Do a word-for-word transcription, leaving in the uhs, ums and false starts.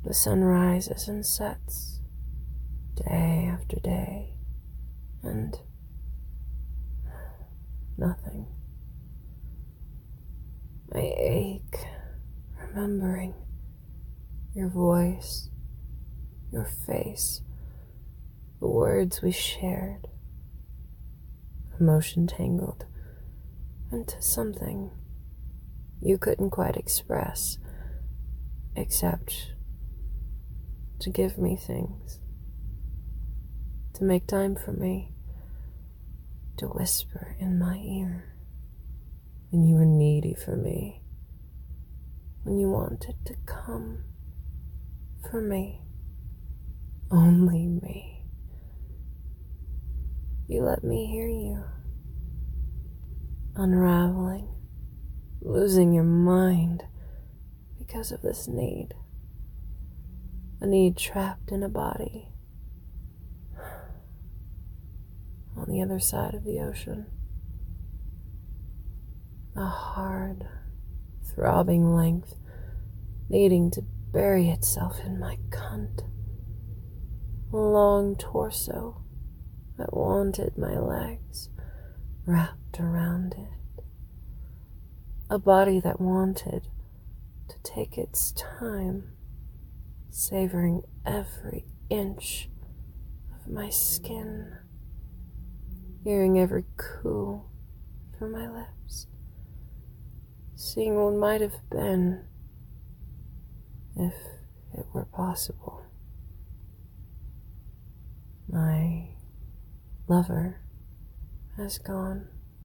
The sun rises and sets day after day, and nothing. I ache remembering your voice, your face, the words we shared, emotion tangled into something you couldn't quite express, except to give me things, to make time for me, to whisper in my ear when you were needy for me, when you wanted to come for me, only me. You let me hear you, unraveling, losing your mind because of this need. A need trapped in a body on the other side of the ocean. A hard, throbbing length needing to bury itself in my cunt. A long torso that wanted my legs wrapped around it. A body that wanted to take its time, savoring every inch of my skin, hearing every coo from my lips, seeing what might have been if it were possible. My lover has gone.